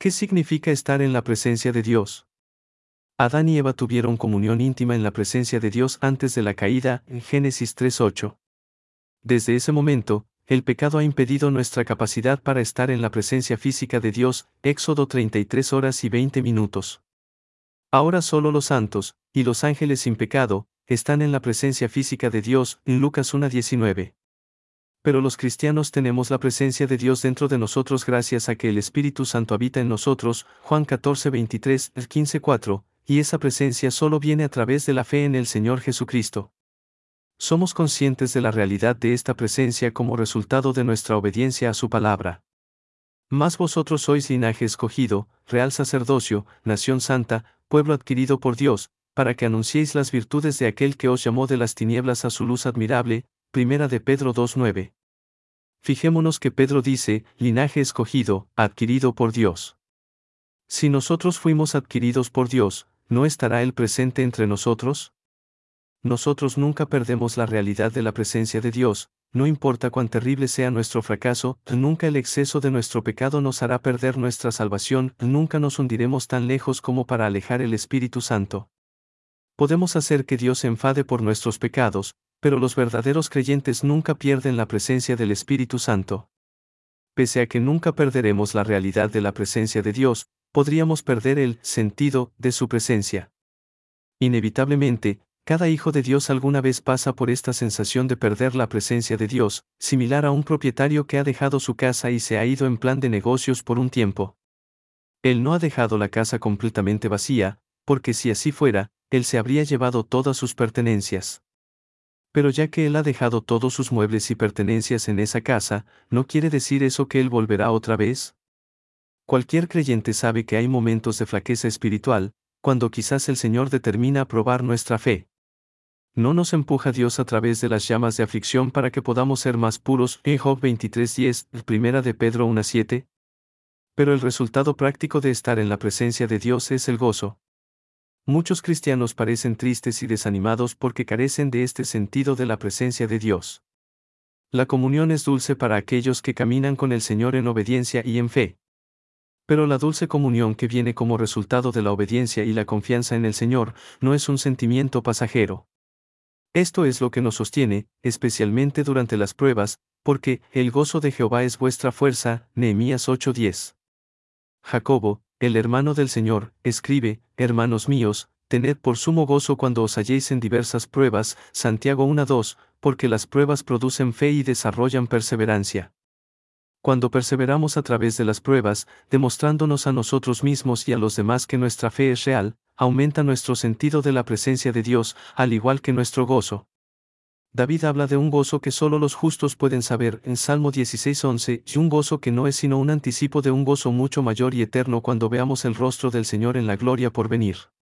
¿Qué significa estar en la presencia de Dios? Adán y Eva tuvieron comunión íntima en la presencia de Dios antes de la caída, en Génesis 3:8. Desde ese momento, el pecado ha impedido nuestra capacidad para estar en la presencia física de Dios, Éxodo 33 horas y 20 minutos. Ahora solo los santos, y los ángeles sin pecado, están en la presencia física de Dios, en Lucas 1:19. Pero los cristianos tenemos la presencia de Dios dentro de nosotros gracias a que el Espíritu Santo habita en nosotros, Juan 14:23, 15:4, y esa presencia solo viene a través de la fe en el Señor Jesucristo. Somos conscientes de la realidad de esta presencia como resultado de nuestra obediencia a su palabra. Mas vosotros sois linaje escogido, real sacerdocio, nación santa, pueblo adquirido por Dios, para que anunciéis las virtudes de aquel que os llamó de las tinieblas a su luz admirable. Primera de Pedro 2:9. Fijémonos que Pedro dice, linaje escogido, adquirido por Dios. Si nosotros fuimos adquiridos por Dios, ¿no estará Él presente entre nosotros? Nosotros nunca perdemos la realidad de la presencia de Dios, no importa cuán terrible sea nuestro fracaso, nunca el exceso de nuestro pecado nos hará perder nuestra salvación, nunca nos hundiremos tan lejos como para alejar el Espíritu Santo. Podemos hacer que Dios se enfade por nuestros pecados, pero los verdaderos creyentes nunca pierden la presencia del Espíritu Santo. Pese a que nunca perderemos la realidad de la presencia de Dios, podríamos perder el sentido de su presencia. Inevitablemente, cada hijo de Dios alguna vez pasa por esta sensación de perder la presencia de Dios, similar a un propietario que ha dejado su casa y se ha ido en plan de negocios por un tiempo. Él no ha dejado la casa completamente vacía, porque si así fuera, él se habría llevado todas sus pertenencias. Pero ya que él ha dejado todos sus muebles y pertenencias en esa casa, ¿no quiere decir eso que él volverá otra vez? Cualquier creyente sabe que hay momentos de flaqueza espiritual, cuando quizás el Señor determina probar nuestra fe. ¿No nos empuja Dios a través de las llamas de aflicción para que podamos ser más puros? En Job 23:10, Primera de Pedro 1:7. Pero el resultado práctico de estar en la presencia de Dios es el gozo. Muchos cristianos parecen tristes y desanimados porque carecen de este sentido de la presencia de Dios. La comunión es dulce para aquellos que caminan con el Señor en obediencia y en fe. Pero la dulce comunión que viene como resultado de la obediencia y la confianza en el Señor, no es un sentimiento pasajero. Esto es lo que nos sostiene, especialmente durante las pruebas, porque el gozo de Jehová es vuestra fuerza, Nehemías 8:10. Jacobo, el hermano del Señor, escribe, hermanos míos, tened por sumo gozo cuando os halléis en diversas pruebas, Santiago 1:2, porque las pruebas producen fe y desarrollan perseverancia. Cuando perseveramos a través de las pruebas, demostrándonos a nosotros mismos y a los demás que nuestra fe es real, aumenta nuestro sentido de la presencia de Dios, al igual que nuestro gozo. David habla de un gozo que solo los justos pueden saber en Salmo 16:11, y un gozo que no es sino un anticipo de un gozo mucho mayor y eterno cuando veamos el rostro del Señor en la gloria por venir.